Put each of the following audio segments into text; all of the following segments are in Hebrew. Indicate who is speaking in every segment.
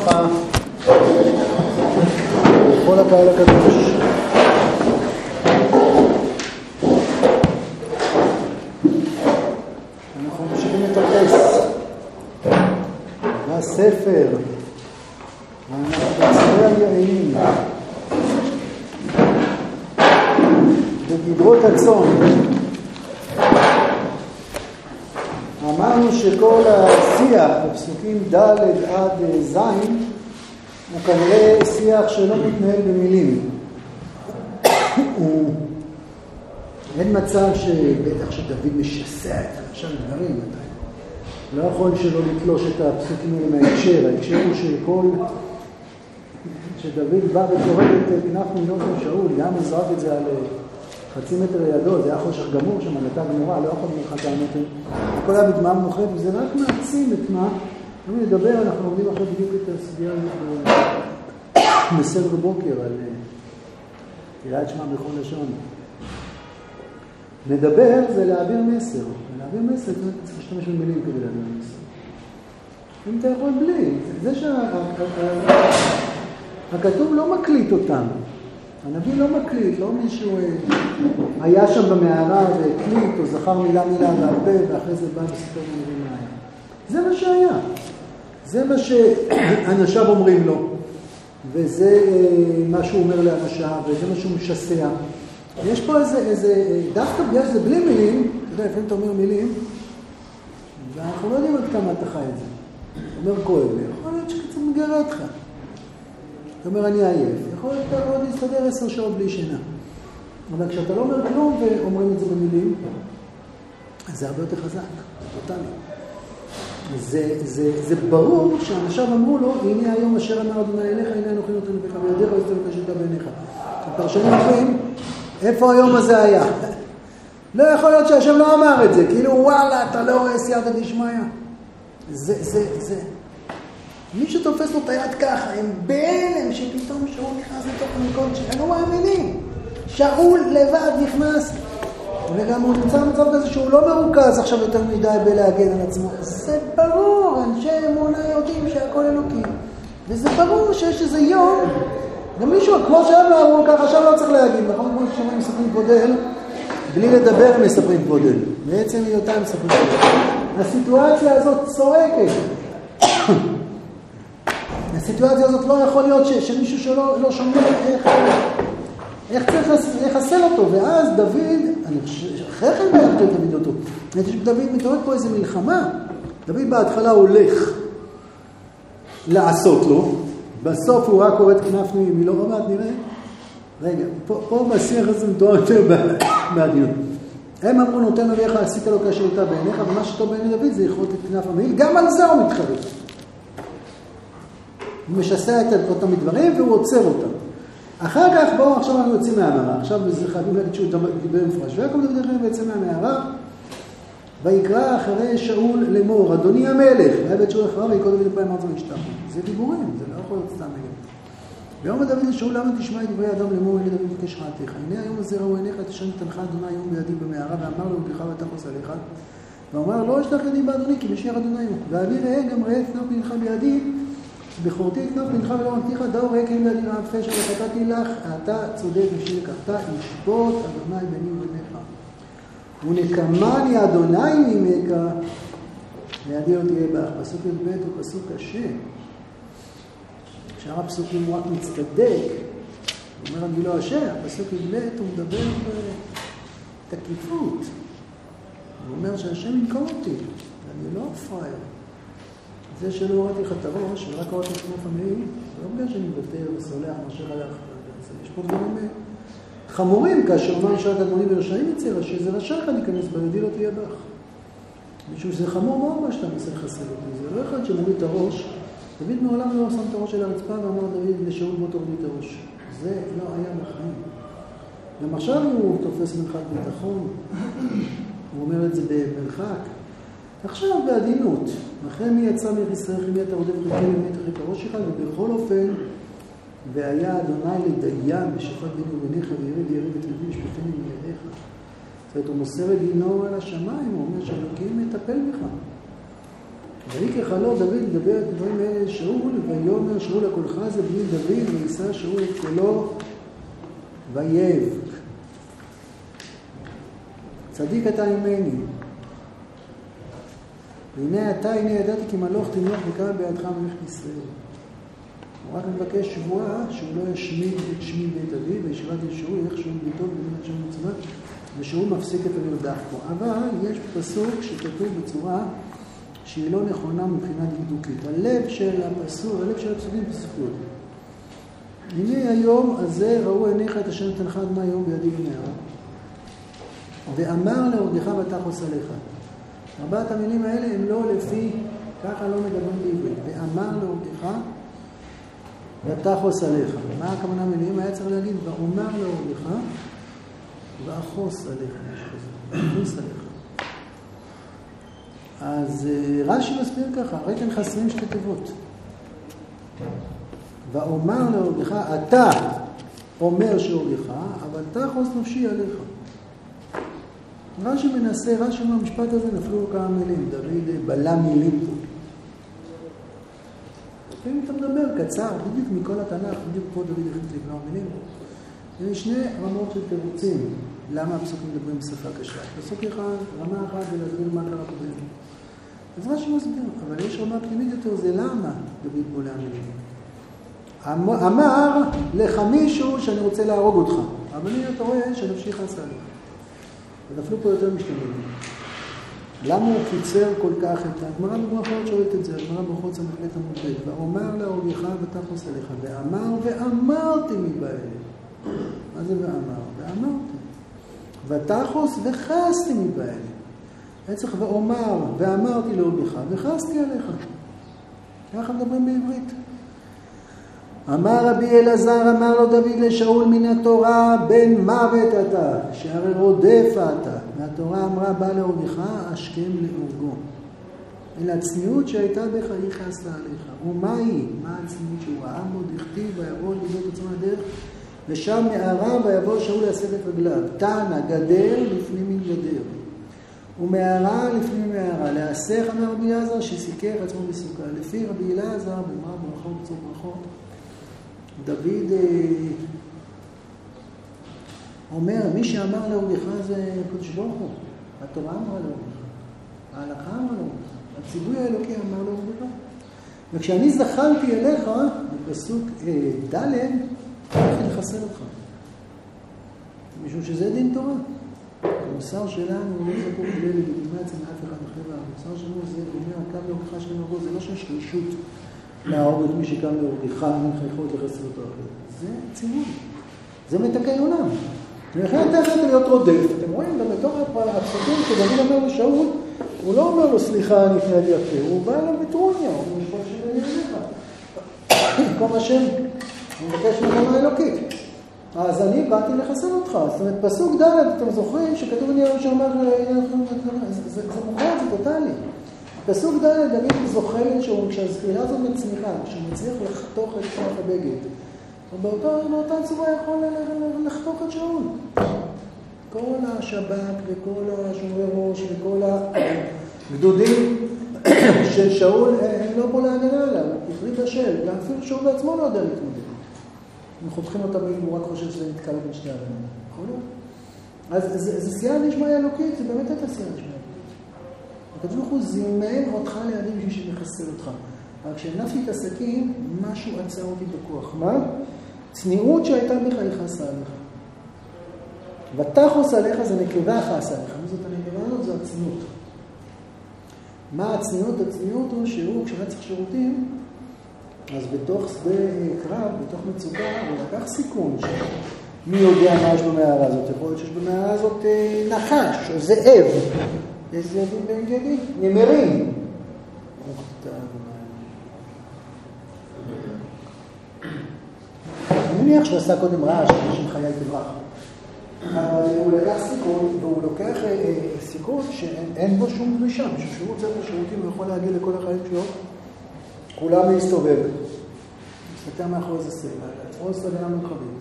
Speaker 1: וברכה לכל הקהל הקדוש. אנחנו ממשיכים לטפס והספר ואנחנו בצרי היעילים בגדרות הצאן. אמרנו שכל השיח בפסוקים ד' עד ז' הוא כנראה שיח שלא מתנהל במילים. אין מצב שבטח שדוד משסע את אנשי הדברים, לא יכול שלא לתלוש את הפסוקים האלה מההקשר. ההקשר הוא שדוד בא וצורק את כנף מינות של שאול, גם מזרק את זה על חצי מטר לידו, זה היה חושך גמור שם, עלתה גמורה, לא יכול מלחת המטר. הכל היה בדמעה מנוחת, וזה רק מעצים את מה. אם נדבר, אנחנו עומדים עכשיו בדיוק את הסוגיה בסדר בוקר על קריאת שמע בכל לשון. נדבר זה להעביר מסר. להעביר מסר, צריך להשתמש במילים כדי להעביר מסר. אם אתה יכול בלי, זה שהכתוב לא מקליט אותנו. הנביא לא מקליט, לא מישהו היה שם במערה והקליט או זכר מילה והרבה ואחרי זה בא וסיפר לנו מה היה. זה מה שהיה. זה מה שאנשיו אומרים לו. וזה מה שהוא אומר לאנשיו, וזה מה שהוא משסע. יש פה איזה דווקא בגלל שזה בלי מילים, אתה יודע, לפעמים אתה אומר מילים, ואנחנו לא יודעים עד כמה אתה חי את זה. אתה אומר כואב לי, יכול להיות שקצת מגרה אותך. אתה אומר אני עייף, יכול להיות שאתה עוד להסתדר 10 שעות בלי שינה. אבל כשאתה לא אומר כלום ואומרים את זה במילים, אז זה הרבה יותר חזק, זה טוטלי. זה ברור שאנשיו אמרו לו, הנה היום אשר אמר אדוני אליך, הנה אנוכי נותן בך בידיך ועשית לך שליטה בעיניך. הפרשנים אומרים, איפה היום הזה היה? לא יכול להיות שהשם לא אמר את זה, כאילו וואלה, אתה לא רואה סייעתא דשמיא. זה. מי שתופס לו את היד ככה, הם בהלם שפתאום שאול נכנס לתוך המקום שהם לא מאמינים. שאול לבד נכנס, וגם הוא נמצא במצב כזה שהוא לא מרוכז עכשיו יותר מדי בלהגן על עצמו. זה ברור, אנשי אמונה יודעים שהכל אלוקי. וזה ברור שיש איזה יום, גם מישהו, כמו שהם לא אמרו ככה, עכשיו לא צריך להגיד, נכון? כמו ששומעים מספרים כבודל, בלי לדבר מספרים כבודל. בעצם היותם מספרים כבודל. הסיטואציה הזאת צורקת. הסיטואציה הזאת לא יכול להיות שמישהו שלא שומע איך צריך לחסל אותו. ואז דוד, אחרי כן בעצם דוד אותו, דוד מתעורר פה איזו מלחמה. דוד בהתחלה הולך לעשות לו, בסוף הוא רק קורא את כנף מימילו, לא מעט נראה. רגע, פה בשיח הזה מתואר יותר בעדינות. הם אמרו נותן אביך, עשית לו כשליטה בעיניך, ומה שטוב בעיני דוד זה יכרות את כנף המעיל, גם על זה הוא מתחרט. הוא משסע אותם מדברים והוא עוצר אותם. אחר כך בואו, עכשיו אנחנו יוצאים מהמערה. עכשיו חייבים להגיד שהוא דיבר מפרש. ויקום דוד ויצא מהמערה, ויקרא אחרי שאול לאמור, אדוני המלך, ויבט שאול אחריו ויקרא דוד לפעמים ארצה וישתחו. זה דיבורים, זה לא יכול להיות סתם נגד. ויאמר דוד לשאול, למה תשמע את דברי אדם לאמור, הנה דוד מבקש רעתך. הנה היום הזה ראו עיניך, תשן תנחה אדוני היום בידי במערה, ואמר לו בך ותחוס עליך. ואמר לא אשלח ידי באדוני, כי משיח אדוני היום. ואבי ראה גם ראה את כנף פניך בידי, בכורתי את כנף פניך ולא אמתיך, דאו ראה כן בידי רעת פשע, וחטאתי לך, אתה צודק ושילק, אתה ישפוט אדוני ביני ובינך. ונקמני אדוני ממך, לידי לא תהיה בך. פסוק י"ב הוא פסוק קשה. שאר הפסוקים הוא רק מצטדק. הוא אומר אני לא אשר. פסוק י"ב הוא מדבר בתקיפות. הוא אומר שהשם ינקום אותי, ואני לא פראייר. זה שלא הורדתי לך את הראש, ורק הורדתי את כנף המעיל, זה לא בגלל שאני מוותר וסולח מאשר עליך. יש פה דברים חמורים, כאשר אומר נשארת אדוני ורשעים יצא, שזה רשעך להיכנס בידי לא תהיה בך. משום שזה חמור מאוד מה שאתה מנסה לחסל אותי. זה לא אחד שמוריד את הראש. דוד מעולם לא שם את הראש של הרצפה ואמר דוד לשאול בוא תוריד את הראש. זה לא היה בחיים. גם עכשיו הוא תופס מרחק ביטחון. הוא אומר את זה במרחק. עכשיו בעדינות. אחרי מי יצא מישראל, מי אתה רודף וחכה למי תחליק הראש שלך, ובכל אופן, והיה אדוני לדיין בשפט ביני ובניך וירד את לבי משפטני מידיך. זאת אומרת, הוא מוסר את דינו על השמיים, הוא אומר שאלוקים מטפל בך. ויקח לו דוד לדבר את דברים האלה לשאול, ויאמר שאול הקולך זה בני דוד, ויישא שאול את קולו ויבך. צדיק אתה עמני. והנה אתה, הנה ידעתי כי מלוך תמלוך וקרא בידך מלך ישראל. הוא רק מבקש שבועה שהוא לא ישמיד את שמי בית אביו, וישבת את שאול, איך שאול ביתו ובנת שם מצווה, ושאול מפסיק את המרדף פה. אבל יש פסוק שכתוב בצורה שהיא לא נכונה מבחינה דקדוקית. הלב של הפסוק, הלב של הפסוקים בספרות. הנה היום הזה ראו עיניך את אשר נתנך אדמה היום בידי במהרה. ואמר לעבדך ותחוס עליך. ארבעת המילים האלה הם לא לפי, ככה לא מדברים בעברית. ואמר לעבדך ותחוס עליך. מה הכוונה מילים? היה צריך להגיד, ואומר לעבדך ואחוס עליך. אחוס עליך. אז רש"י מסביר ככה, הרי כאן חסרים שתי תיבות. ואומר לעבדך, אתה אומר שעבדך, אבל תחוס נפשי עליך. רש"י מנסה, רש"י מהמשפט הזה נפלו לו כמה מילים, דוד בלם מילים פה. לפעמים אתה מדבר קצר, בדיוק מכל התנ"ך, בדיוק פה דוד החליט לבלום מילים. יש שני רמות של תירוצים, למה הפסוקים מדברים בשפה קשה. פסוק אחד, רמה אחת ולהסביר מה קרה פה בימים. אז רש"י מסביר, אבל יש רמה פנימית יותר, זה למה דוד בולע מילים. אמר לך מישהו שאני רוצה להרוג אותך, אבל הנה אתה רואה שנפשי חסה עליך. ונפלו פה יותר משתנים. למה הוא קיצר כל כך את הגמרא בברכות שואלת את זה, הגמרא בברכות סמכת עמוד ב', ואומר לעבדך ותחוס עליך, ואמר ואמרתי מבעלי. מה זה ואמר? ואמרתי. ותחוס וחסתי מבעלי. צריך ואומר ואמרתי לעבדך וחסתי עליך. ככה מדברים בעברית. אמר רבי אלעזר, אמר לו דוד לשאול מן התורה, בן מוות אתה, שהרי רודף אתה. והתורה אמרה, בא לעבדך, השכם להורגו. אלא הצניעות שהייתה בך, היא חסה עליך. ומה היא? מה הצניעות שהוא ראה בו? דכתיב, ויבוא לבנות עצמו הדרך, ושם מערה, ויבוא שאול להסב את רגליו. תנא, גדר לפנים מגדר. ומערה לפנים מערה. להסך, אמר רבי אלעזר, שסיכך עצמו בסוכה. לפי רבי אלעזר, במראה ברכות, בצור ברכות, דוד אומר, מי שאמר לעבדך זה קדוש ברוך הוא. התורה אמרה לעבדך. ההלכה אמרה לעבדך. הציווי האלוקי אמר לעבדך. וכשאני זכרתי אליך, בפסוק ד' הולכתי לחסל אותך. משום שזה דין תורה. המוסר שלנו לא זכור כדי לגיטימציה מאף אחד אחר. המוסר שלנו זה אומר, קם לעבדך שלנו עבור, זה לא שיש רשות להרוג את מי שקם לעבדך, אין לך יכולת לחסל אותו אחר. זה ציווי. זה מתקן עולם. ולכן אתה יכולת להיות רודף. אתם רואים, גם בתוך הפסוקים שדוד אומר לשאול, הוא לא אומר לו סליחה, אני אפנה לי יפה, הוא בא אליו בטרוניה, הוא משפט שאני אליך. במקום השם, הוא מבקש ממנו אלוקית. אז אני באתי לחסל אותך. זאת אומרת, פסוק ד' אתם זוכרים שכתוב אני הראשון שאומר, זה מוכר, זה טוטלי. פסוק ד' דוד זוכר כשהזכירה הזאת מצליחה, כשהוא מצליח לחתוך את כוח הבגד. ובאותה צורה יכול לחתוך את שאול. כל השב"כ וכל השומרי ראש וכל הגדודים של שאול הם לא פה להגנה עליו, החליט השל, גם אפילו שאול בעצמו לא יודע להתמודד. הם חותכים אותם אם הוא רק חושב שזה נתקל בין שתי הרעים. יכול להיות? אז זה סייעה נשמע אלוקית, זה באמת הייתה סייעה נשמע אלוקית. הקדוש ברוך הוא זימן אותך לידים בשביל שמחסל אותך. אבל כשהנפתי את הסכין, משהו עצר אותי בכוח. מה? צניעות שהייתה בך היא חסה עליך. ותחוס עליך זה נקבה חסה עליך. מה זאת הנקבה הזאת? זה הצניעות. מה הצניעות? הצניעות הוא שהוא, כשהיה צריך שירותים, אז בתוך שדה קרב, בתוך מצוקה, הוא לקח סיכון מי יודע מה יש במערה הזאת. יכול להיות שיש במערה הזאת נחש או זאב. יש זאבים בין גדים? נמרים. אני מניח שהוא עשה קודם רעש, שאנשים חיי תברח. הוא לקח סיכון, והוא לוקח סיכון שאין בו שום דרישה. משום שהוא רוצה בשירותים, הוא יכול להגיע לכל החיים שלו, כולם להסתובב. מסתתר מאחורי איזה סלע, לתפוס הגנה מרחבית.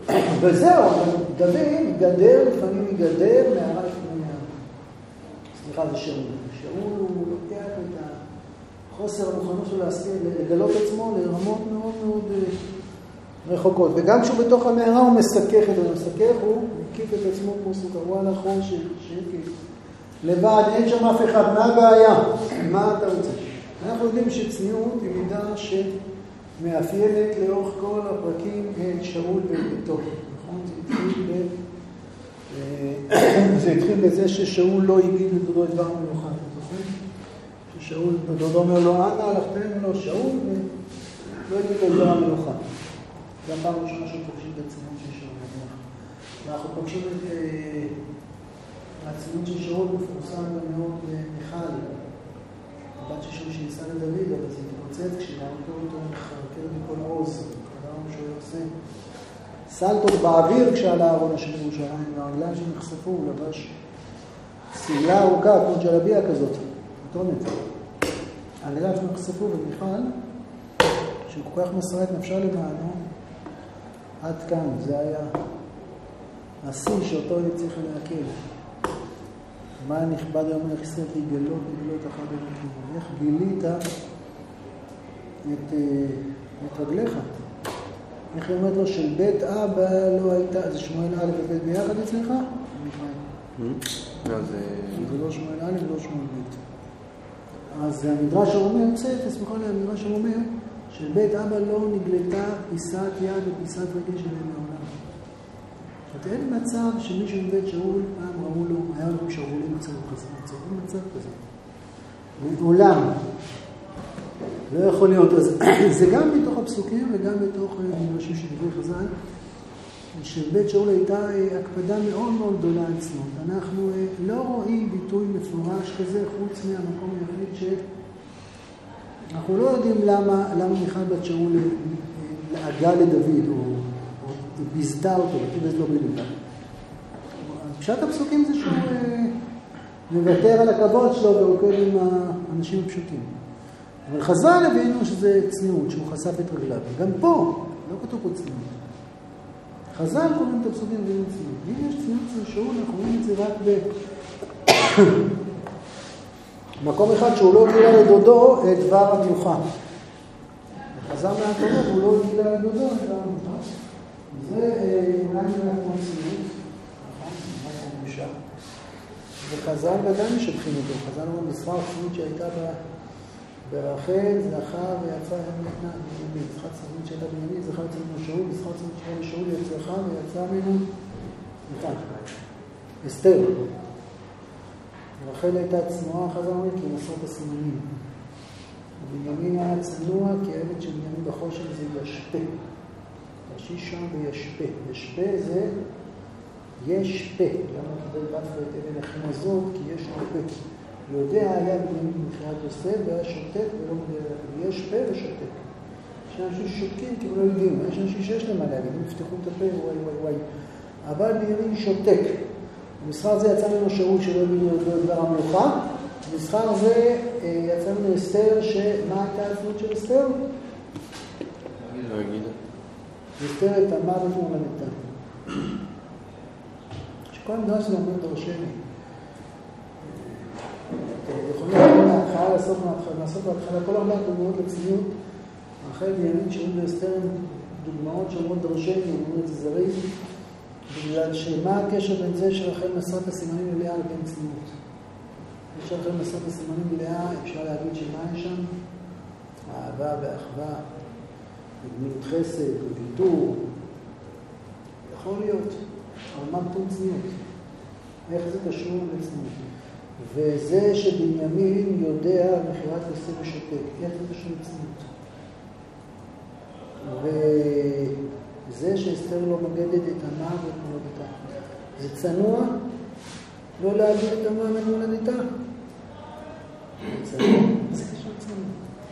Speaker 1: וזהו, דוד גדר לפעמים מגדר, מערה לפעמים מערה. סליחה, זה שאול. שאול הוא לוקח את החוסר המוכנות שלו לגלות עצמו לרמות מאוד מאוד רחוקות. וגם כשהוא בתוך המערה הוא מסכך את המסכך, הוא מקיף את עצמו כמו סוכר. וואלה חור שקי. לבד, אין שם אף אחד. מה הבעיה? מה אתה רוצה? אנחנו יודעים שצניעות היא מידה שמאפיינת לאורך כל הפרקים את שאול וביתו. נכון? זה התחיל בזה ששאול לא הגיד לדודו את דבר מיוחד. ששאול, דודו אומר לו, אנא הלכתם לו שאול, ולא הגיד לו את דבר מיוחד. גם פעם ראשונה שפוגשים את הצניעות של שאול. ואנחנו פוגשים את הצניעות של שאול מפורסם מאוד מיכל. הבת של שאול שניסה לדוד, אבל זה התפוצץ כשנעקר אותו מחרקר מכל עוז. אמרנו שהוא עושה סלטות באוויר כשעלה הארון השם בירושלים, והרגליים שנחשפו, הוא לבש סמלה ארוכה, כמו ג'לביה כזאת, תונת. הרגליים שנחשפו, ומיכל, שהוא כל כך מסרה את נפשה למענו, עד כאן, זה היה השיא שאותו היא צריכה להקל. מה נכבד היום איך ישראל לגלות אחת במקום. איך גילית את רגליך? איך היא אומרת לו של בית אבא לא הייתה, זה שמואל א' ובית ביחד אצלך?
Speaker 2: לא,
Speaker 1: זה לא שמואל א' ולא שמואל ב'. אז המדרש אומר, תסמכו לי, המדרש אומר של בית אבא לא נגלתה פיסת יד ופיסת רגל שלהם מעולם. אין מצב שמישהו מבית שאול, פעם ראו לו, היה לו שרוולים מצב כזה, אין מצב כזה. מעולם. לא יכול להיות. אז זה גם בתוך הפסוקים וגם בתוך מדרשים של דברי חז"ל, שבית שאול הייתה הקפדה מאוד מאוד גדולה על צניעות. אנחנו לא רואים ביטוי מפורש כזה חוץ מהמקום היחיד אנחנו לא יודעים למה מיכל בת שאול לעגה לדוד או ביזתה אותו, וכיבז לא בליבה. פשט הפסוקים זה שהוא מוותר על הכבוד שלו ועוקב עם האנשים הפשוטים. אבל חז"ל הבינו שזה צניעות, שהוא חשף את רגליו. גם פה, לא כתוב פה צניעות. חז"ל קוראים את הפסוקים ואין צניעות. אם יש צניעות של שאול, אנחנו רואים את זה רק במקום אחד שהוא לא גילה לדודו את דבר המיוחד. חז"ל מהתורה הוא לא גילה לדודו את דבר המיוחד. זה אולי נראה כמו צניעות. וחז"ל ודאי משבחים אותו. חז"ל אומרים בשכר צניעות שהייתה ברחל, זכר ויצא ממנה בנימין. זכר צניעות שהייתה בנימין, זכר צניעות שאול, זכר צניעות שהייתה שאול יצאך ויצא ממנו ניתן. אסתר. רחל הייתה צנועה, חז"ל אומרים, כי היא מסרה את הסימנים. בנימין היה צנוע, כי העבד של בנימין בחושן זה ישפה. ראשי שם וישפה. ישפה זה יש פה. למה קיבל בת ואת אבן אחים הזאת? כי יש לו פה. יודע היה בנימין מבחינת יוסף והיה שותק ולא מודה עליו. יש פה ושותק. יש אנשים ששותקים כי הם לא יודעים. יש אנשים שיש להם מה להגיד. הם יפתחו את הפה, וואי וואי וואי. אבל בנימין שותק. במסחר זה יצא ממנו שאול שלא הבינו את דבר המלוכה. במסחר זה יצא ממנו אסתר, שמה הייתה העצמות של אסתר?
Speaker 2: לא אגיד.
Speaker 1: אסתר את המוות ומולדתה. שכל המדרש זה אומר דרשני. יכולים להתחלה לעשות בהתחלה כל הרבה דוגמאות לצניעות. רחל וימין שאול ואסתר הם דוגמאות שאומרות דרשני, אומרות זה זריז. בגלל שמה הקשר בין זה שרחל מסרה את הסימנים מלאה לבין צניעות? כשרחל מסרה את הסימנים מלאה, אפשר להגיד שמה יש שם? אהבה ואחווה, גמילות חסד, ויתור. יכול להיות, אבל מה פתאום צניעות? איך זה קשור לצניעות? וזה שבנימין יודע מכירת יוסף ושותק, איך זה קשור לצניעות? וזה שאסתר לא מגדת את המוות מולדתה. זה צנוע? לא להגיד את המוות מולדתה? זה צנוע? זה קשור צנוע.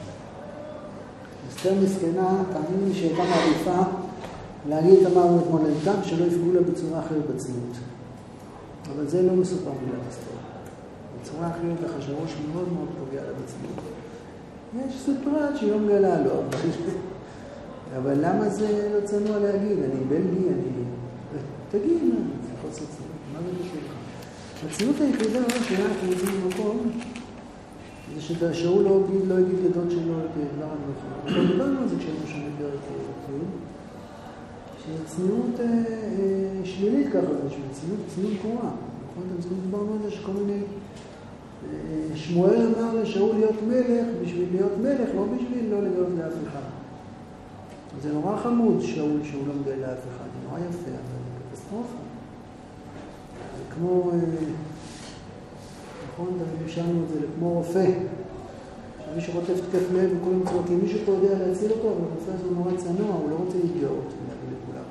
Speaker 1: אסתר מסכנה, תאמין לי שהייתה מעדיפה להגיד את המוות מולדתה, שלא יפגעו לה בצורה אחרת בצניעות. אבל זה לא מסופר מילת אסתר. בצורה אחרת אחשוורוש מאוד מאוד פוגע לה בצניעות. יש ספרת שיום גלה לו, אבל למה זה לא צנוע להגיד? אני בלגי, תגיד מה, זה חוסר צניעות, מה זה קשור לך? הצניעות היחידה שאנחנו רוצים במקום, זה ששאול לא יגיד לדוד שלו את דבר המלוכה. אנחנו דיברנו על זה כשהיינו שם בפרק י', שצניעות שלילית ככה, צניעות קרואה. נכון? אתם צריכים לדברנו על זה שכל מיני... שמואל אמר לשאול להיות מלך, בשביל להיות מלך, לא בשביל לא לגלות לאף אחד. זה נורא חמוד שאול לא מגלה לאף אחד, זה נורא יפה, אבל זה קטסטרופה. זה כמו... נכון, המשלנו את זה כמו רופא. מישהו חוטף תקף לב וכולם צועקים, מישהו פה יודע להציל אותו, אבל הרופא הזה הוא נורא צנוע, הוא לא רוצה להתגאות ולהגיד לכולם.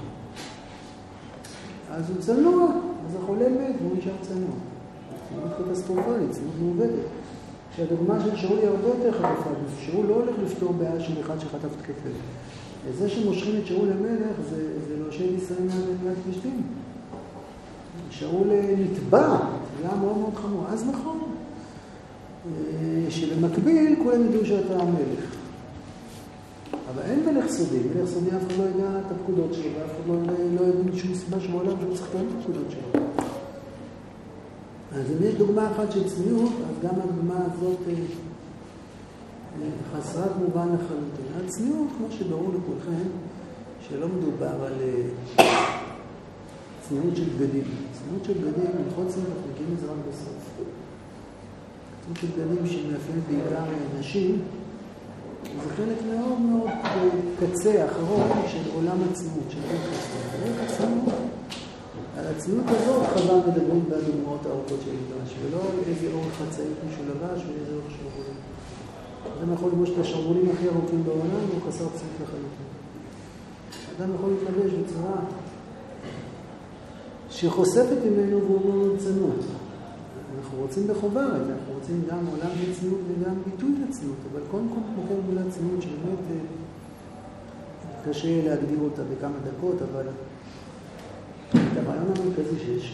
Speaker 1: אז הוא צנוע, אז החולה מת והוא נשאר צנוע. צניעות קטסטרופלית, צניעות מעובדת. שהדוגמה של שאול היא הרבה יותר חטופה, שאול לא הולך לפתור בעיה של אחד שחטף תקף לב. זה שמושכים את שאול למלך, זה לא שאל ישראל מהמדינת פלישתים. שאול נתבע, זה היה מאוד מאוד חמור. אז נכון, שבמקביל כולם ידעו שאתה המלך. אבל אין מלך סודי. מלך סודי אף אחד לא ידע את הפקודות שלו, ואף אחד לא ידע שום סיבה שבעולם שהוא צריך לקיים את הפקודות שלו. אז אם יש דוגמה אחת של צניעות, אז גם הדוגמה הזאת חסרת מובן לחלוטין. הצניעות, כמו שברור לכולכם, שלא מדובר על צניעות של בגדים. צניעות של בגדים, הלכות צניעות, אנחנו מגיעים לזה רק בסוף. צניעות של בגדים שמאפיינת בעיקר נשים, זה חלק מאוד מאוד קצה, אחרון, של עולם הצניעות, של ערך הצניעות. על הצניעות הזאת חז"ל מדברים בדוגמאות הארוכות של מדרש, ולא על איזה אורך חצאית מישהו לבש ואיזה אורך שרוולים. אדם יכול לבוש את השרוולים הכי ארוכים בעולם והוא חסר צניעות לחלוטין. אדם יכול להתלבש בצורה שחושפת ממנו והוא מאוד צנוע. אנחנו רוצים בחובה את זה, אנחנו רוצים גם עולם לצניעות וגם ביטוי לצניעות, אבל קודם כל מוכר מילה צניעות שבאמת קשה להגדיר אותה בכמה דקות, אבל את הרעיון המרכזי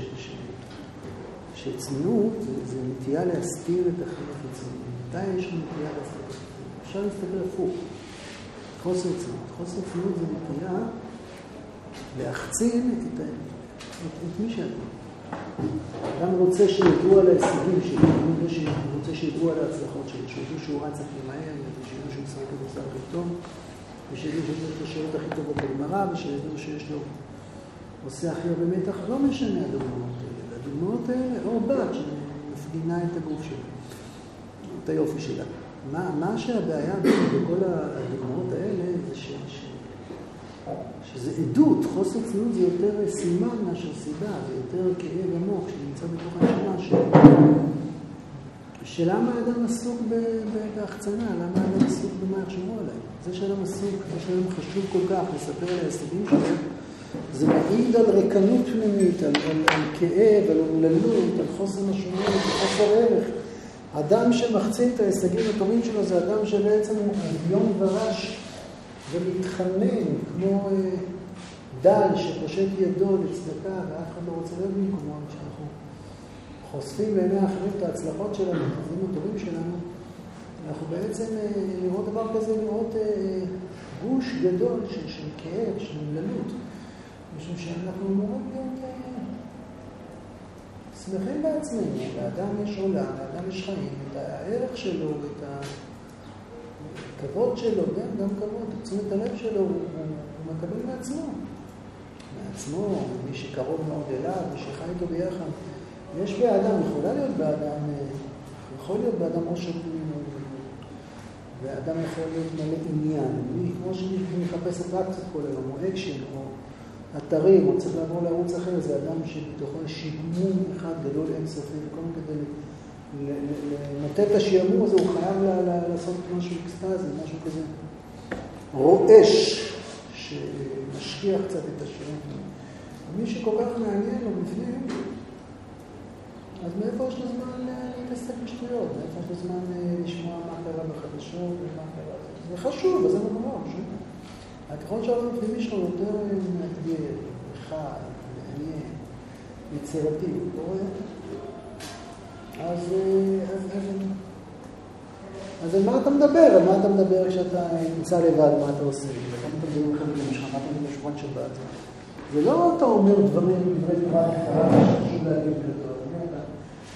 Speaker 1: שצניעות זה נטייה להסתיר את החיים החיצוני. מתי יש נטייה להסתיר את החיים? אפשר להסתכל הפוך. חוסר צניעות. חוסר צניעות זה נטייה להחצין את מי שאתה. אדם רוצה שידעו על ההישגים שלו, הוא רוצה שידעו על ההצלחות שלו, שידעו שהוא רץ הכי מהר, ושידעו שהוא משחק כדורסל הכי טוב, ושידעו שיש לו את השירות הכי טוב בגמרא, ושידעו שיש לו עושה הכי הרבה מתח. לא משנה הדוגמאות האלה. הדוגמאות האלה, או בת שמפגינה את הגוף שלה, את היופי שלה. מה שהבעיה בכל הדוגמאות האלה זה שזה עדות, חוסר צניעות זה יותר סימן מאשר סיבה, זה יותר כאב עמוק שנמצא בתוך הנשמה שלמה האדם עסוק בהחצנה, למה האדם עסוק במה יחשבו עליי. זה שאדם עסוק, זה שאדם חשוב כל כך לספר על ההישגים שלו, זה מעיד על ריקנות פנימית, על כאב, על אומללות, על חוסר משמעות, על חוסר ערך. אדם שמחצין את ההישגים הטובים שלו זה אדם שבעצם הוא עליון ורש ומתחנן כמו דל שפושט ידו לצדקה ואף אחד לא רוצה להיות במקומו. כשאנחנו חושפים בעיני האחרים את ההצלחות שלנו, את הדברים הטובים שלנו, אנחנו בעצם לראות דבר כזה, לראות גוש גדול של כאב, של אומללות. משום שאנחנו אמורים להיות שמחים בעצמנו. לאדם יש עולם, לאדם יש חיים, את הערך שלו ואת הכבוד שלו, גם כבוד, את תשומת הלב שלו, הוא מקבל מעצמו, מי שקרוב מאוד אליו, מי שחי איתו ביחד. יש באדם, יכול להיות באדם עושר פנימי, ואדם יכול להיות מלא עניין, כמו שמחפש אטרקציות כל היום, או אקשן, או אתרים, או צריך לעבור לערוץ אחר, זה אדם שבתוכו יש שיגמון אחד גדול אינסופי, וכל כדי לנתת את השיעמום הזה, הוא חייב לעשות משהו אקסטזי, משהו כזה רועש, שמשקיע קצת את השיעמום. ומי שכל כך מעניין לו בפנים, אז מאיפה יש לו זמן להתעסק בשטויות? מאיפה יש לו זמן לשמוע מה קרה בחדשות ומה קרה? זה חשוב, אז זה מקומו, חשוב. ככל שהעולם הפנימי שלו יותר מאתגר, חי, מעניין, יצירתי, קורא, אז על מה אתה מדבר? על מה אתה מדבר כשאתה נמצא לבד, מה אתה עושה? וכמה אתה מדבר עם חברים שלך, מה אתה מדבר בשבועת שבת? זה לא אתה אומר דברים, דברי תורה, חשוב להגיד כתוב. אתה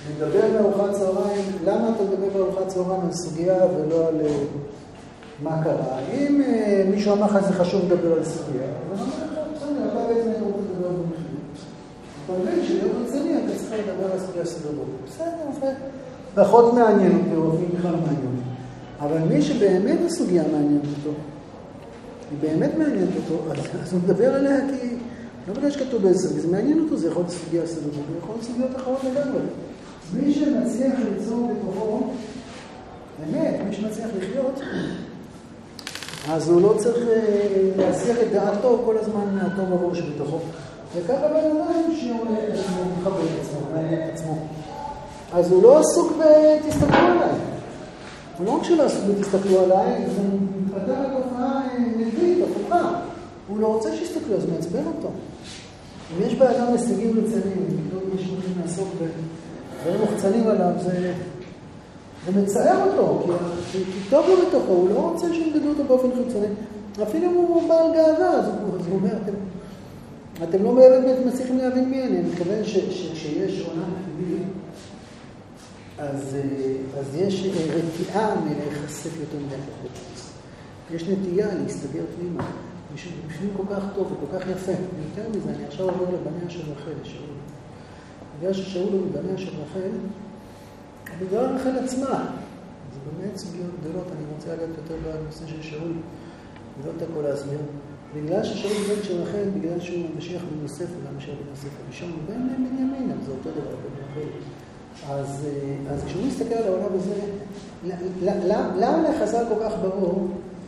Speaker 1: מדבר בארוחת צהריים, למה אתה מדבר בארוחת צהריים על סוגיה ולא על מה קרה? אם מישהו אמר לך זה חשוב לדבר על סוגיה, אז אני אומר לך, בסדר, אתה בעצם אני רוצה לדבר במחיר. אתה מבין שלהיות רציני, אתה צריך לדבר על סוגיה סדרות. בסדר, פחות מעניין אותי, אופי בכלל מעניין. אבל מי שבאמת הסוגיה מעניינת אותו, היא באמת מעניינת אותו, אז הוא מדבר עליה כי לא בגלל שכתוב בעשר, זה מעניין אותו, זה יכול להיות סוגיה סדרות, זה יכול להיות סוגיות אחרות לגמרי. מי שמצליח ליצור בתוכו, באמת, מי שמצליח לחיות, אז הוא לא צריך להסיח את דעתו כל הזמן מהטוב הראש בתוכו. וככה בינתיים שהולך את עצמו, מכבד את עצמו, מעניין את עצמו. אז הוא לא עסוק בתסתכלו עליי. הוא לא רק שלא עסוק בתסתכלו עליי, זה מתפתח לתופעה נגדית, הפוכה. הוא לא רוצה שיסתכלו, אז מעצבן אותו. אם יש באדם הישגים רציניים, לא יש מוכנים לעסוק דברים מוחצנים עליו, זה מצער אותו, כי טוב לו בתוכו, הוא לא רוצה שימדדו אותו באופן חיצוני. אפילו אם הוא בעל גאווה, אז הוא אומר, אתם לא באמת מצליחים להבין מי אני מתכוון שיש עולם טבעי, אז יש רתיעה מלהיחשף יותר מדי בחוץ. יש נטייה להסתגר פנימה. בשביל כל כך טוב וכל כך יפה. יותר מזה, אני עכשיו עובר לבניה של רחל, לשאול. בגלל ששאול הוא מבניה של רחל, בגלל רחל עצמה. זה באמת סוגיות גדולות, אני רוצה להגיד יותר בנושא של שאול. זה לא תקול להסביר. בגלל ששאול הוא בן של רחל, בגלל שהוא משיח בן יוסף, וגם משיח בן יוסף הראשון, הוא בן בנימין, אז זה אותו דבר, בן רחל. אז כשהוא מסתכל על העולם הזה, למה לחז"ל כל כך ברור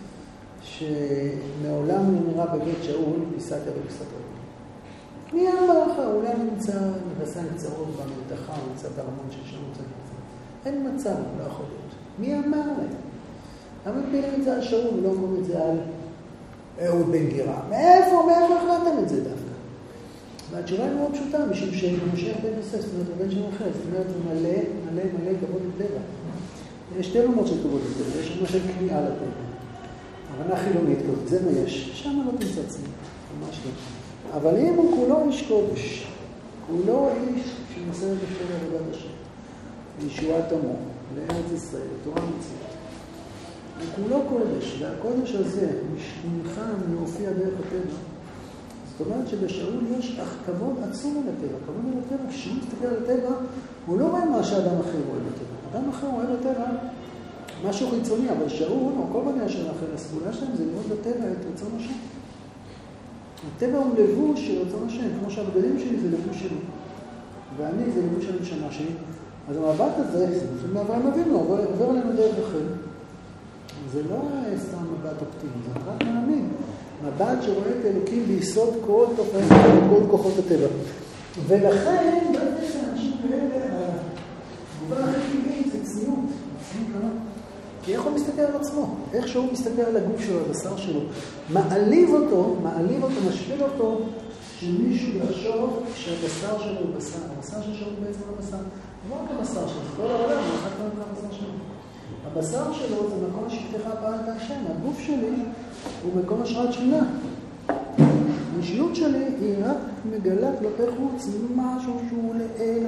Speaker 1: שמעולם לא נראה בבית שאול פיסת ובפיסתו? מי אמר לך? אולי נמצא נכנסה נצרות במלתחה, נמצא בארמון של שם נמצא נמצא. אין מצב, לא יכול להיות. מי אמר להם? למה מפילים את זה על שאול ולא אומרים את זה על אהוד בן גירה? מאיפה החלטתם את זה דווקא? והתשובה היא מאוד פשוטה, משום שמשיח בן יוסף, זאת אומרת, הבן של רחל, זאת אומרת, הוא מלא כבוד לטבע. יש שתי רמות של כבוד לטבע, יש רמה של כניעה לטבע. הבנה חילונית כזאת, זה מה יש, שם לא תמצא עצמי, ממש לא. אבל אם הוא כולו איש קודש, כולו איש שמנסה לפתור עבודת השם, לישועת עמו, לארץ ישראל, לתורה מצוות. הוא כולו קודש, והקודש הזה נלחם להופיע דרך הטבע. זאת אומרת שבשאול יש כבוד עצום על הטבע. כבוד על הטבע, כשהוא מסתכל על הטבע, הוא לא רואה מה שאדם אחר רואה בטבע. אדם אחר רואה בטבע משהו חיצוני, אבל שאול, או כל בני השם אחר, הסגולה שלהם זה לראות בטבע את רצון השם. הטבע הוא לבוש של רצון השם, כמו שהבגדים שלי זה לבוש שלי. ואני זה לבוש של הנשמה שלי. אז המבט הזה, זה מאברהם אבינו, עובר עלינו דרך אחר. זה לא סתם מבט אופטימי, זה רק מאמין. מבט שרואה את אלוקים ביסוד כל תופעות, כל כוחות הטבע. ולכן, בעצם האנשים כאלה, התגובה הכי טבעית זה צניעות. כי איך הוא מסתכל על עצמו? איך שהוא מסתכל על הגוף שלו, על הבשר שלו, מעליב אותו, משפיל אותו, שמישהו יחשוב שהבשר שלו הוא בשר. הבשר של שאול בעצם לא בשר. לא רק הבשר שלו, זה כל העולם, הוא אחת לא נקרא הבשר שלו. הבשר שלו זה מקום שפתיחה פעלת השם. הגוף שלי הוא מקום השראת שכינה. האישיות שלי היא רק מגלה כלפי חוץ משהו שהוא לעילה.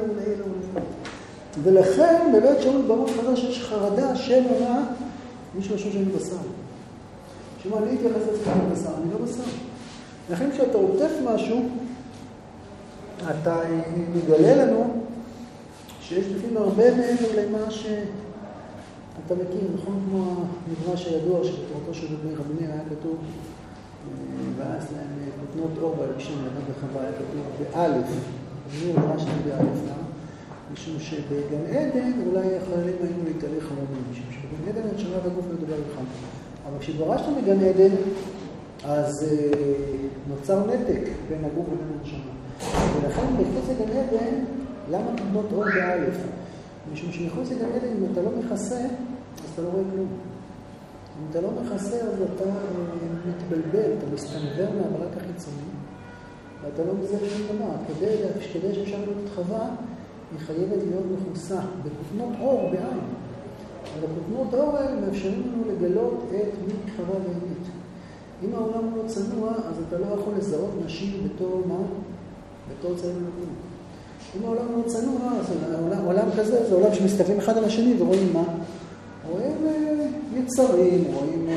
Speaker 1: ולכן בבית שאול ברור חדש יש חרדה של הרע, מישהו חושב שאני בשר. שמה, אני אתייחס לעצמי לבשר, אני לא בשר. לכן כשאתה עוטף משהו, אתה מגלה לנו שיש לפעמים הרבה מעבר למה שאתה מכיר, נכון? כמו המדרש הידוע שבתורתו של רבי מאיר היה כתוב, ואז להם כותנות אור בלבשים, לבד לחווה היה כתוב באלף, אני מדרש להם באלף, משום שבגן עדן אולי החיילים היינו להתעלה חמומים, משום שבגן עדן הנשמה והגוף מדובר לכם. אבל כשדרשת מגן עדן, אז נוצר נתק בין הגוף ובין הנשמה. ולכן מחוץ לגן עדן, למה כותנות אור באלף? משום שמחוץ לגן עדן, אם אתה לא מכסה, אז אתה לא רואה כלום. אם אתה לא מכסה, אז אתה מתבלבל, אתה מסתנבר מהברק החיצוני, ואתה לא מזה שום דבר. כדי שאפשר להיות חווה, היא חייבת להיות מכוסה בכותנות אור בעין. אבל הכותנות אור האלה מאפשרים לנו לגלות את מי חווה ואמית. אם העולם לא צנוע, אז אתה לא יכול לזהות נשים בתור מה? בתור צלם אלוקים. אם העולם לא צנוע, עולם כזה, זה עולם שמסתכלים אחד על השני ורואים מה? רואים יצרים,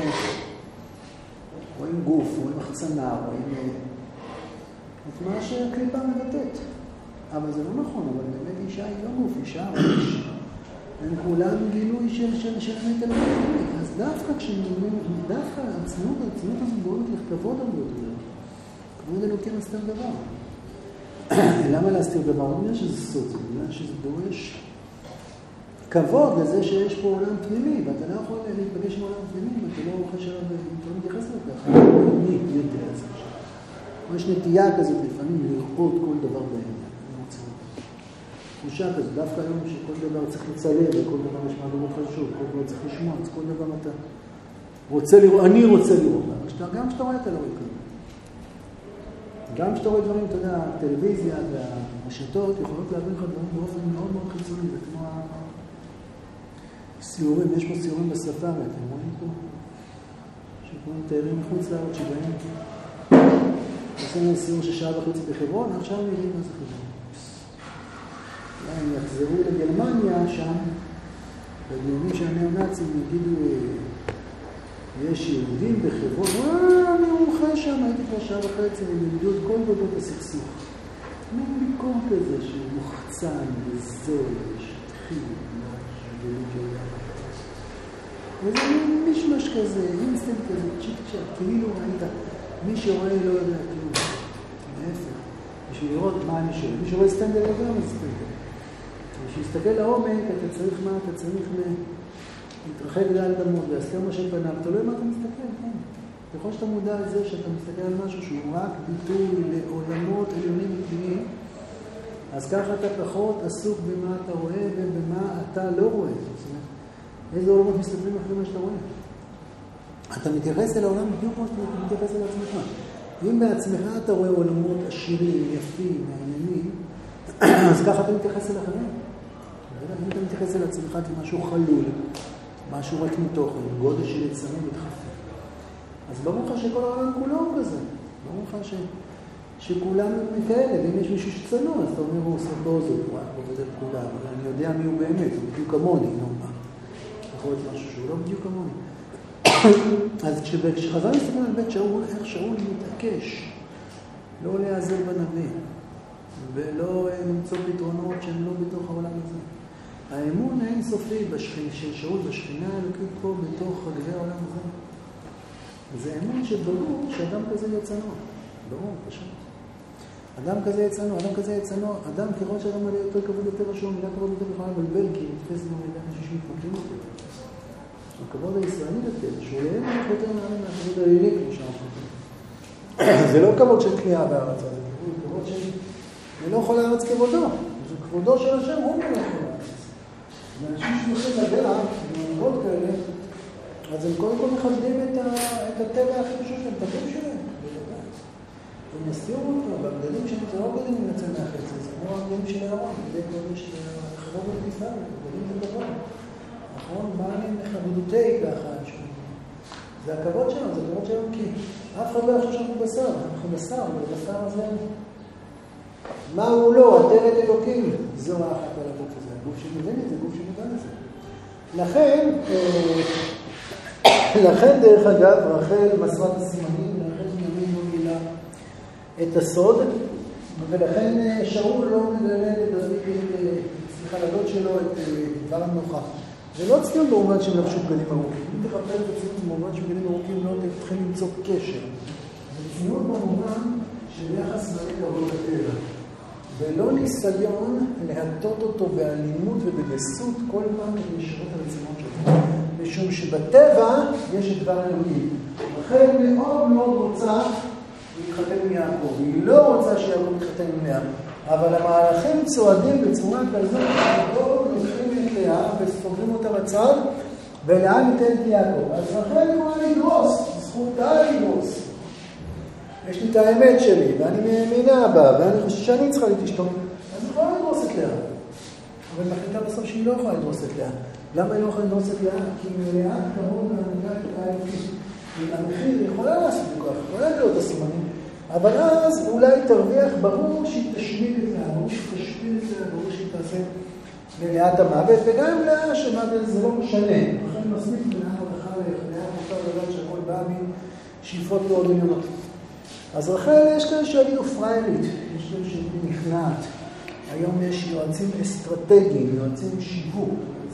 Speaker 1: רואים גוף, רואים החצנה, רואים את מה שהקליפה מבטאת. אבל זה לא נכון, אבל באמת אישה היא לא גוף, אישה איש. הם כולם גילוי של אמת על גילוי. אז דווקא דווקא הצניעות הזאת בואו לכבוד הרבה יותר. כבוד אלוקים להסתיר דבר. למה להסתיר דבר? לא בגלל שזה סוד, זה בגלל שזה דורש כבוד לזה שיש פה עולם פנימי, ואתה לא יכול להתפגש עם עולם פנימי, ואתה לא חושב, אתה לא מתייחס לכך. אני יודע את זה. יש נטייה כזאת לפעמים לראות כל דבר בעניין. תחושה כזאת, דווקא היום שכל דבר צריך לצלם, וכל דבר יש מהדורות חשוב, כל דבר צריך לשמוע, אז כל דבר אתה רוצה לראות, אני רוצה לראות. גם כשאתה רואה אתה לא רואה כזה. גם כשאתה רואה דברים, אתה יודע, הטלוויזיה והרשתות יכולות להביא לך דברים באופן מאוד מאוד חיצוני, זה כמו סיורים, יש פה סיורים בשפה, ואתם רואים פה, שכולם תיירים מחוץ לארץ שבהם עושים סיור ששעה וחצי בחברון, עכשיו נראים מה זה חברון. הם יחזרו לגרמניה שם, בדיונים של הנאו-נאצים יגידו, יש יהודים בחברון, אני מומחה שם, הייתי כבר שעה וחצי, הם ילידו את כל גודות הסכסוך. מין ביקור כזה שהוא מוחצן וזול, שטחי, וזה מין משמש כזה, אינסטנט כזה, צ'יק צ'ק, כאילו ראית, מי שרואה לא יודע כלום. להפך, בשביל לראות מה אני שואל. מי שרואה סטנדר יודע מה סטנדר. כשתסתכל לעומק, אתה צריך מה? אתה צריך להתרחק דל דמות, להסתר מה שפניו, אתה לא יודע מה אתה מסתכל, כן. ככל שאתה מודע על זה שאתה מסתכל על משהו שהוא רק ביטוי לעולמות עליונים ופנימיים, אז ככה אתה פחות עסוק במה אתה רואה ובמה אתה לא רואה. זאת אומרת, איזה עולמות מסתכלים אחרי מה שאתה רואה? אתה מתייחס אל העולם בדיוק כמו שאתה מתייחס אל עצמך. אם בעצמך אתה רואה עולמות עשירים, יפים, מעניינים, אז ככה אתה מתייחס אל אחרים. אם אתה מתייחס אל עצמך כמשהו חלול, משהו רק מתוכן, גודל של יצרים מתחפר. אז ברור לך שכל העולם כולו כזה. ברור לך שכולם כאלה, ואם יש מישהו שצנוע, אז אתה אומר, הוא עושה בוזו, הוא עובד על כולם, אבל אני יודע מי הוא באמת, הוא בדיוק כמוני, יכול להיות משהו שהוא לא בדיוק כמוני. אז כשחזר להסתכל על בית שאול, איך שאול מתעקש, לא להיעזר בנביא, ולא למצוא פתרונות שהם לא בתוך העולם הזה. האמון האינסופי של שאול בשכינה האלוקית פה בתוך חגבי העולם הזה. זה אמון שברור שאדם כזה יהיה צנוע. ברור, פשוט. אדם כזה יהיה צנוע, אדם ככל שאדם עלי יותר כבוד יותר רשום, מילה כבוד יותר יכולה לבלבל, כי נתפס גם מילה אנשים שמתמקלים אותו. הכבוד הישראלי יותר, שהוא לאין הולך יותר מעלים מהכבוד העלילי, כמו שאנחנו. זה לא כבוד של קנייה בארץ, זה כבוד של מלוך כל הארץ כבודו. זה כבודו של השם, הוא מלוך כל הארץ. ואנשים שמחים לדע, במנהרות כאלה, אז הם קודם כל מכבדים את הטבע הכי פשוט שלהם, את הטבע שלהם. הם יסתירו אותו, והבגדים שלהם זה לא בגדים לנצל מהחצי, זה כמו הבגדים של הערון, בגדי קודש לחברות בנפיסה, בגדים זה דבר. נכון? מה אני מכבדותי ככה? זה הכבוד שלנו, זה הכבוד שלנו, כי אף אחד לא יחשוב שאנחנו בשר, אנחנו בשר, אבל בשר הזה, מה הוא לא? עטרת אלוקים, זו האחת על הגוף הזה, הגוף שמבין את זה, הגוף שמבין את זה. לכן דרך אגב, רחל מסרת הסימנים, רחל בנימין לא גילה את הסוד, ולכן שאול לא מגלה לדוד, לדוד שלו את דבר המנוחה. זה לא צניעות במובן שהם לבשו בגדים ארוכים. אם תחפש את הצניעות במובן שבגדים ארוכים לא תתחיל למצוא קשר. זה צניעות במובן של יחס מלא כבוד לטבע. ולא ניסיון להטות אותו באלימות ובגסות כל פעם לשרות על הצניעות שלו. משום שבטבע יש את דבר אלוהים. רחל מאוד מאוד רוצה להתחתן עם יעקב. היא לא רוצה שיעקב יתחתן עם לאה. אבל המהלכים צועדים בצורה כזאת שבו לוקחים את לאה וספוגרים אותה בצד ולאה ניתנת יעקב. אז רחל יכולה לדרוס, זכותה לדרוס. יש לי את האמת שלי ואני מאמינה בה ואני חושב שאני צריכה להתשתום. אז היא יכולה לדרוס את לאה. אבל מחליטה בסוף שהיא לא יכולה לדרוס את לאה. למה היא לא יכולה לדרוס את לאה? כי לאה כמובן מהמדינה את האלפית. המחיר יכולה לעשות בכך, יכולה להיות הסימנים. אבל אז אולי תרוויח, ברור שהיא תשמיד את זה, ברור שהיא תעשה מניעת המוות, וגם לאה שמוות זה לא משנה. לכן מספיק מניעת הולכה לאה אותה לדעת שהכל בא משאיפות מאוד עליונות. אז רחל יש כאלה שיגידו פריירית, יש כאלה שיגידו נכנעת. היום יש יועצים אסטרטגיים, יועצים שיווק,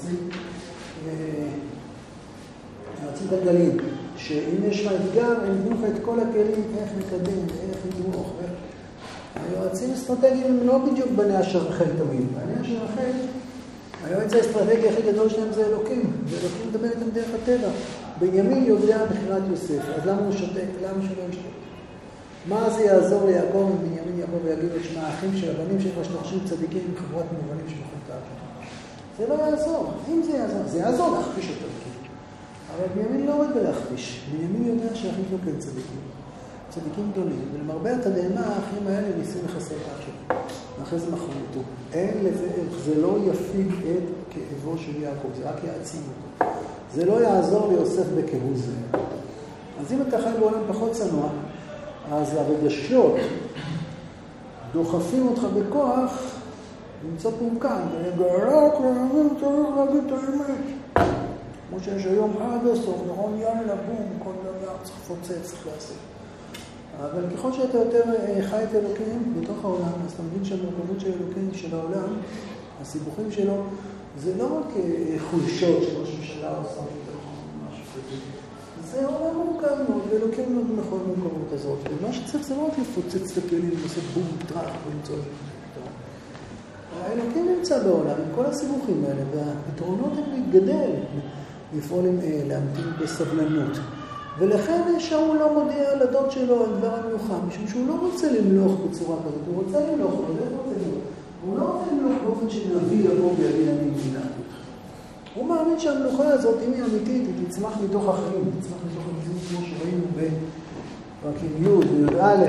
Speaker 1: יועצים גלגליים, שאם יש לך אתגר, הם יתנו לך את כל הכלים, איך לקדם, איך לתמוך. היועצים אסטרטגיים הם לא בדיוק בניה של רחל תמיד. בניה של רחל, היועץ האסטרטגי הכי גדול שלהם זה אלוקים, ואלוקים מדבר איתם דרך הטבע. בנימין יודע בחירת יוסף, אז למה הוא שותק? למה שלא ישתק? מה זה יעזור ליעקב אם בנימין יבוא ויגיד לו שמע, האחים של הבנים שלך שלושים צדיקים עם חברת מובנים שמוכנים את האחים? זה לא יעזור. אם זה יעזור, זה יעזור להכפיש אותו. אבל בנימין לא עומד בלהכפיש. בנימין יודע שהאחים שלו כן צדיקים. צדיקים גדולים. ולמרבה התדהמה, האחים האלה ניסו לחסר את האחים. ואחרי זה מכרו אותו. אין לזה ערך. זה לא יפיג את כאבו של יעקב. זה רק יעצים אותו. זה לא יעזור ליוסף בכהוא זה. אז אם אתה חי בעולם פחות צנוע, אז הרגשות דוחפים אותך בכוח למצוא פורקן. וגרק להבין, צריך להגיד את האמת. כמו שיש היום עד הסוף, נכון, יאללה, בום, כל דבר צריך לפוצץ, צריך לעשות. אבל ככל שאתה יותר חי את אלוקים בתוך העולם, אז אתה מבין שהמורכבות של אלוקים, של העולם, הסיבוכים שלו, זה לא רק חולשות של ראש ממשלה או שר ביטחון, משהו כזה. זה עולם מורכב מאוד, ואלוקים מאוד נכון במורכבות הזאת. ומה שצריך זה לא רק לפוצץ את הכלים, לעשות בום, טרח ולמצוא את זה. האלוקים נמצא בעולם עם כל הסיבוכים האלה, והפתרונות הם להתגדל, לפעול עם להמתין בסבלנות. ולכן שאול לא מודיע על הדוד שלו על דבר המלוכה, משום שהוא לא רוצה למלוך בצורה כזאת, הוא רוצה למלוך, אבל איך רוצה למלוך? הוא לא רוצה למלוך באופן שנביא לבוא ויגיד אני מבינה. הוא מאמין שהמלוכה הזאת, אם היא אמיתית, היא תצמח מתוך החיים, היא תצמח מתוך המציאות כמו שראינו בפרקים י' וי"א,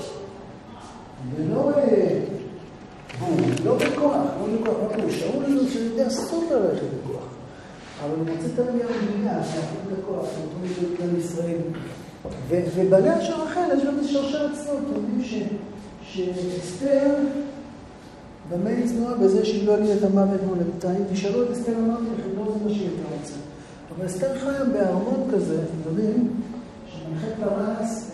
Speaker 1: ולא לא בכוח, לא בכוח, לא שאול לא שיודע סוף ללכת בכוח. אבל הוא מוצא את הרביעה המדינה, שהפוך לכוח, הוא נותן לכלל ישראל. ובעליה של רחל, יש גם שרשרת צניעות, אתם יודעים שאסתר, במה היא צנועה בזה שהיא לא עליה את המוות מולדתיים, תשאלו את אסתר אמרתי לכם, לא זה מה שהיא יותר רוצה. אבל אסתר חיה בארמון כזה, אתם יודעים, שמנחי פרס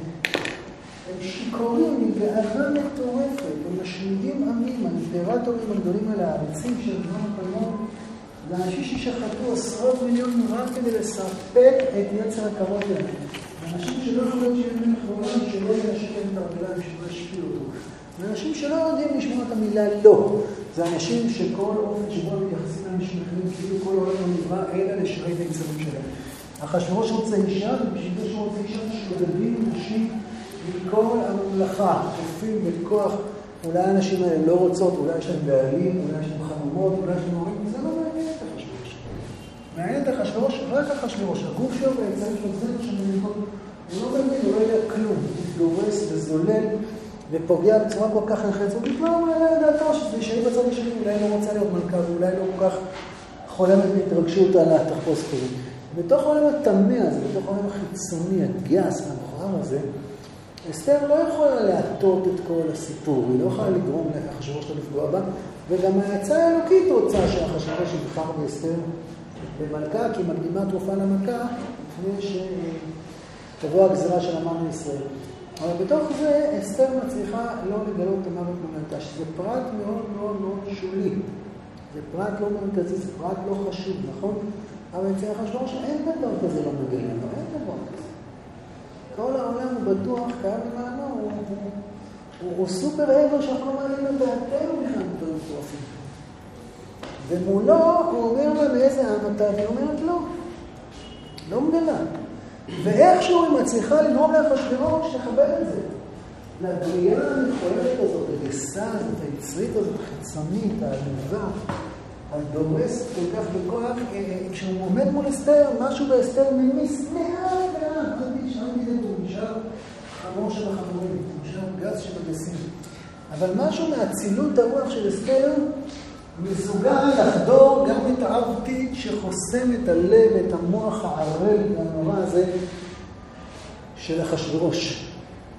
Speaker 1: הם שיקורים מגאווה מטורפת, הם משמידים עמים, האימפרטורים הגדולים על הארצים של זמן הפלמון, לאנשים ששחטו 10 מיליון רק כדי לספק את יצר הכבוד להם. אנשים שלא יכולים שיהיה מלך בעולם, שלא ינשקם את הרגליים, שלא ישפיעו אותו. ואנשים שלא יודעים לשמוע את המילה לא. זה אנשים שכל אופן שבו הם מתייחסים לאנשים אחרים, כאילו כל העולם נברא, אלא לשרת את היצרים שלהם. אחשוורוש רוצה אישה, ובשביל זה שהוא רוצה אישה, שודדים נשים מכל הממלכה, תופים בכוח. אולי האנשים האלה לא רוצות, אולי יש להם בעלים, אולי יש להם חמומות, אולי יש להם הורים, זה לא מעניין את אחשוורוש. מעניין את אחשוורוש, רק אחשוורוש, הגוף שלו והיצרים שלו, זה מה שמעניין אותו. הוא לא מבין, הוא לא יודע כלום, הוא פלורס וזולל ופוגע בצורה כל כך נחרצת. הוא לא מעלה לדעתו שזה ישאיר בצד השני, אולי לא רוצה להיות מלכה, ואולי לא כל כך חולמת בהתרגשות על התחפוש כזה. בתוך העולם התמה הזה, בתוך העולם החיצוני, הגס, המכוער הזה, אסתר לא יכולה להטות את כל הסיפור, היא לא יכולה לגרום לאחשוורוש לא לפגוע בה, וגם ההצעה האלוקית רוצה שאחשוורוש יבחר באסתר במלכה, כי מקדימה תרופה למכה, לפני שתבוא הגזירה של המן לישראל. אבל בתוך זה אסתר מצליחה לא לגלות את המוות במלכה, שזה פרט מאוד מאוד מאוד שולי. זה פרט לא מרכזי, זה פרט לא חשוב, נכון? אבל אצל אחשוורוש אין דבר כזה לא מגלה, אין דבר כזה. כל העולם הוא בטוח, קיים למענו, הוא סופר אגו שאנחנו לא מעלים לדעתנו בכלל דברים מטורפים. ומולו הוא אומר לה מאיזה עם אתה, והיא אומרת לא. לא מגלה. ואיכשהו היא מצליחה לגרום לאחשוורוש לכבד את זה. לבריאה המכוערת הזאת, הגסה הזאת, היצרית הזאת, החיצונית, העלובה, הדורסת כל כך בכוח, כשהוא עומד מול אסתר, משהו באסתר ממיס מעט ועד. הוא נשאר חמור של החמורים, הוא נשאר גס של הגסים. אבל משהו מהצילות הרוח של אסתר מסוגל לחדור גם את העבדית שחוסם את הלב, את המוח הערל והנורא הזה של אחשוורוש.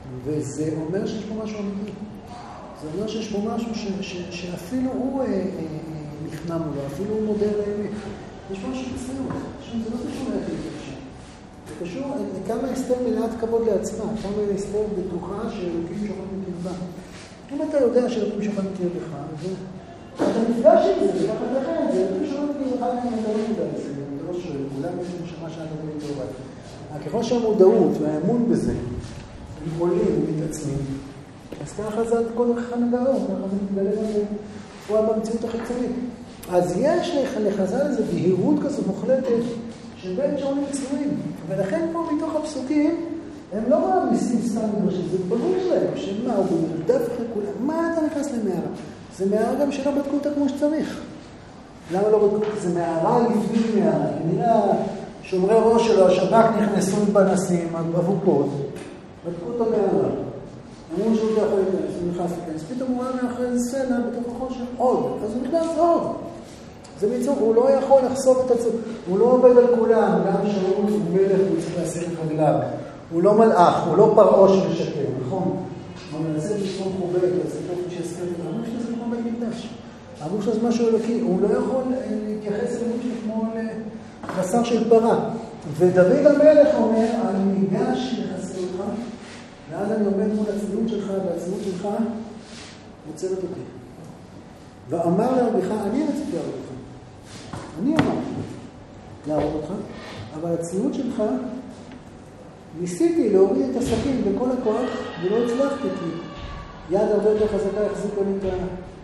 Speaker 1: וזה אומר שיש פה משהו אמיתי. זה אומר שיש פה משהו שאפילו הוא נכנע מולו, אפילו הוא מודה לאמת. יש משהו בצניעות. זה לא קשור להגיד את זה קשור כמה אסתר מלאת כבוד לעצמה, כמה אסתר בטוחה שאלוקים שוכן בקרבה. אם אתה יודע שאלוקים שוכן בקרבך, אתה נפגש עם זה, וככה תכן את זה, אלוקים שוכן בקרבך, אם אתה לא מודע לזה, אני לא שואל, כולם יש נשמה שאתה לא מתעורר. ככל שהמודעות והאמון בזה, הם עולים ומתעצמים, אז ככה זה כל חנגרון, ככה זה מתגלה בפועל במציאות החיצונית. אז יש לחז"ל איזו בהירות כזו מוחלטת שבין שעונים צנועים. ולכן פה מתוך הפסוקים הם לא מעמיסים סתם מדרשים, זה ברור שלהם, שמה הוא במרדף אחרי כולם, מה אתה נכנס למערה? זה מערה גם שלא בדקו אותה כמו שצריך. למה לא בדקו? זה מערה לפני מערה. נראה שומרי ראש שלו, השב"כ נכנסו בנסים, בבוקות, בדקו אותו מערה. אמרו שהוא לא יכול להיכנס, הוא נכנס להיכנס. פתאום הוא ראה מאחורי איזה סלע בתוך החושך עוד, אז הוא נכנס עוד. זה מצוק, הוא לא יכול לחשוף את עצמו, הוא לא עובד על כולם, גם שאול הוא מלך, הוא צריך להסיר את רגליו. הוא לא מלאך, הוא לא פרעה שמשקר, נכון? הוא מנסה לשמור חובק, לעשות אופן שיזכר את זה, אמרו שזה כמו בית מקדש. אמרו שזה משהו אלוקי, הוא לא יכול להתייחס אליו כמו לבשר של פרה. ודוד המלך אומר, אני ניגש לחסר אותך, ואז אני עומד מול הצניעות שלך, והצניעות שלך מוצרת אותי. ואמר לרבך, אני רציתי להראות אותך. אני אמרתי להראות אותך, אבל הצניעות שלך, ניסיתי להוריד את הסכין בכל הכוח, ולא הצלחתי, כי יד הרבה יותר חזקה החזיקה לי את ה...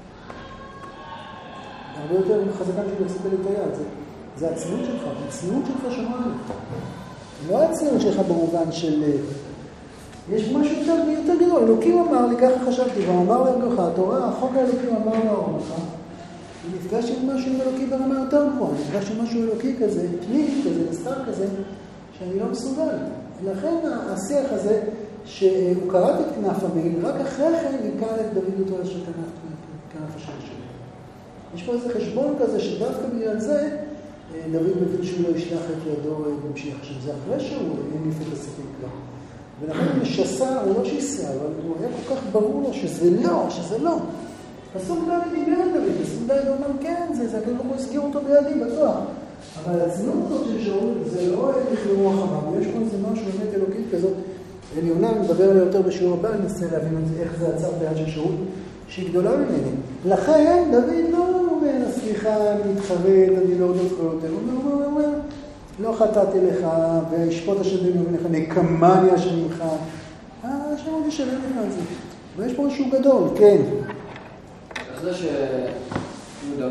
Speaker 1: הרבה יותר חזקה שהחזיקה לי את היד. זה הצניעות שלך, הצניעות שלך שמענו. לא הצניעות שלך במובן של... יש משהו יותר גדול. אלוקים אמר לי, ככה חשבתי, ואמר להרגך, התורה, החוק האלוקים אמר להרגך, ונפגש עם משהו אלוקי ברמה יותר גבוהה, נפגש עם משהו אלוקי כזה, פנימי כזה, נסתר כזה, שאני לא מסוגל. לכן השיח הזה, שהוא קראת את כנף המיל, רק אחרי כן נקרא את דוד אותו אשר כנף השם שלו. יש פה איזה חשבון כזה, שדווקא בגלל זה, דוד מבין שהוא לא ישלח את ידו במשיח השם. זה אחרי שהוא הניף את הסכין כבר. ולכן הוא משסה, הוא לא שיסה, אבל הוא היה כל כך ברור לו שזה לא. פסוק דוד דיבר את דוד, פסוק דוד אומר, כן, זה כאילו הוא הסגיר אותו בידי, בטוח. אבל הצניעות הזאת של שאול, זה לא לכלום רחמם, יש פה איזה משהו באמת אלוקית כזאת. עליונה, אני מדבר עליה יותר בשיעור הבא, אני אנסה להבין את זה, איך זה עצר ביד של שאול, שהיא גדולה ממני. לכן, דוד לא אומר, סליחה, אני מתחרט, אני לא עוד יותר, הוא אומר, לא חטאתי לך, וישפוט השם ממך, נקמני השם ממך. השם עוד ישלם לך על זה. ויש פה משהו גדול, כן.
Speaker 2: איך זה שדוד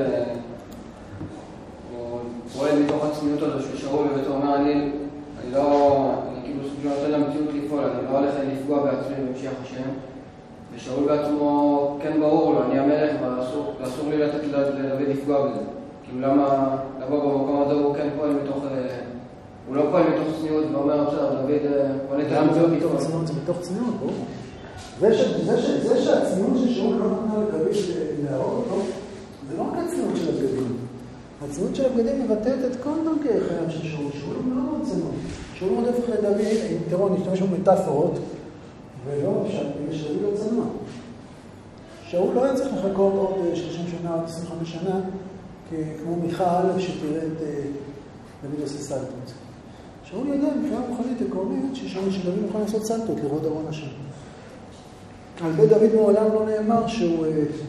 Speaker 2: פועל מתוך הצניעות הזו של שאול, ואתה אומר, אני כאילו סוג של נותן למציאות לפעול, אני לא הולך לפגוע בעצמי במשיח השם. ושאול בעצמו כן ברור לו, אני המלך, ואסור לי לתת לדוד לפגוע בזה. כאילו למה במקום הזה הוא כן פועל מתוך... הוא לא פועל מתוך צניעות, ואומר, בסדר, דוד פועל את המציאות לפעול.
Speaker 1: זה מתוך צניעות, ברור. זה שהצניעות של שאול לא נתנה לדוד להראות אותו, זה לא רק הצניעות של הבגדים. הצניעות של הבגדים מבטאת את כל דרכי חייו של שאול. שאול הוא מאוד צניעות. שאול רודף אחרי דוד, תראו, נשתמש במטאפורות, ולא אפשר, בגלל שדוד לא צנוע. שאול לא היה צריך לחכות עוד 30 שנה, עוד 25 שנה, כמו מיכל שתראה את דוד עושה סלטות. שאול ידע, מבחינה רוחנית עקרונית, שדוד מוכן לעשות סלטות, לראות ארון השם. על בית דוד מעולם לא נאמר שהוא...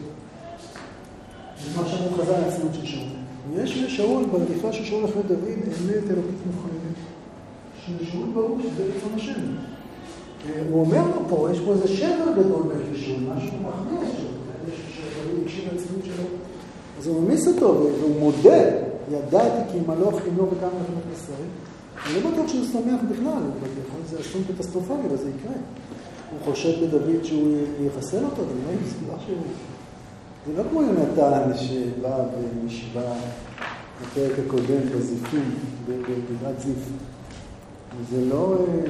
Speaker 1: זה מה שאמרו חז"ל הצניעות של שאול. ויש לשאול, ברדיפה של שאול אחרי דוד, אמת אלוקית מוכנת. ששאול ברור שזה רצון השם. הוא אומר לו פה, יש פה איזה שבר גדול בית לשאול, משהו מחמיא שדוד הקשיב לצניעות שלו. אז הוא ממיס אותו, והוא מודה, ידעתי כי מלוך חמלו וכמה לחנות ישראל. אני לא בטוח שהוא שמח בכלל, זה אסון קטסטרופלי, אבל זה יקרה. הוא חושב בדוד שהוא יחסל אותו, זה לא כמו יונתן שבא ונשבע בפרק הקודם בזיפים, בגבעת זיף. זה לא...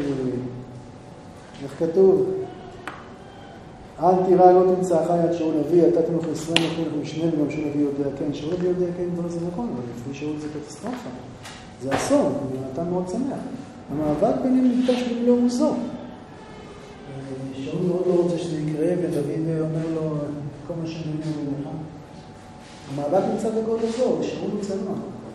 Speaker 1: איך כתוב? אל תירא לא תמצא אחי עד שאול אבי, אתה תנוך ישראל נתנך משנה וגם שאול אבי יודע כן. שאול אבי יודע כן, זה נכון, אבל לפני שאול זה קטסטרופה. זה אסון, יונתן מאוד שמח. המאבק ביניהם נפתש במלוא עוזו. שאול מאוד לא רוצה שזה יקרה, ודוד אומר לו, כל מה שאני אומר לך. המאבק נמצא בגוד הזו, שאול הוא צנוע.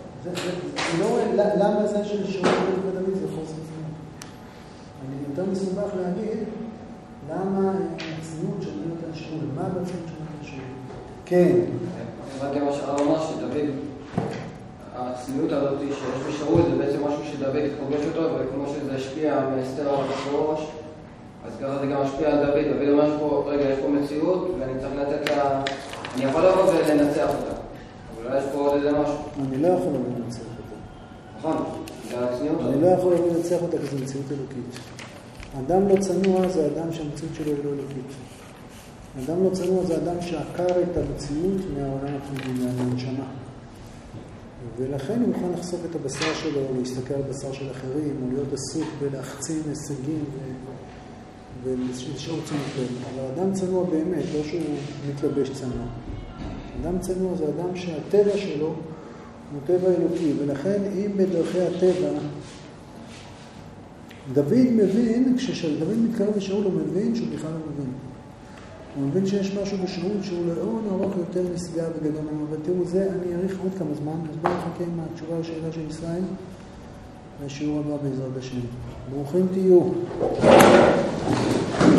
Speaker 1: למה זה של שאול ודוד זה חוסר צנוע? אני יותר מסובך להגיד, למה הצניעות של נתן שאול? מה בעצם של נתן שאול? כן.
Speaker 2: הבנתי מה שאול אמר שדוד, הצניעות הזאת שיש בשאול זה בעצם משהו שדוד פוגש אותו, וכמו שזה השפיע מאסתר על ראש, אז ככה זה גם משפיע על דוד. דוד אומר פה, רגע, יש פה מציאות, ואני צריך לתת לה... אני יכול לבוא ולנצח אותה. אבל אולי יש פה עוד איזה משהו.
Speaker 1: אני לא יכול לבוא ולנצח אותה.
Speaker 2: נכון, זה הצניעות.
Speaker 1: אני לא יכול לבוא ולנצח אותה, כי זו מציאות אלוקית. אדם לא צנוע זה אדם שהמציאות שלו היא לא אלוקית. אדם לא צנוע זה אדם שעקר את המציאות מהעולם הפנימי, מהנשמה. ולכן הוא מוכן לחשוף את הבשר שלו, להסתכל על בשר של אחרים, או להיות עסוק בלהחצין הישגים ולשאול תשומת לב. אבל אדם צנוע באמת, לא שהוא מתלבש צנוע. אדם צנוע זה אדם שהטבע שלו הוא טבע אלוקי, ולכן אם בדרכי הטבע, דוד מבין, כשדוד מתקרב לשאול הוא מבין שהוא בכלל לא מבין. הוא מבין שיש משהו בשאול שהוא לאור ארוך יותר נשגב וגדול ממנו, אבל תראו זה, אני אעריך עוד כמה זמן, אז בואו נחכה עם התשובה לשאלה של ישראל, והשיעור הבא בעזרת השם. ברוכים תהיו.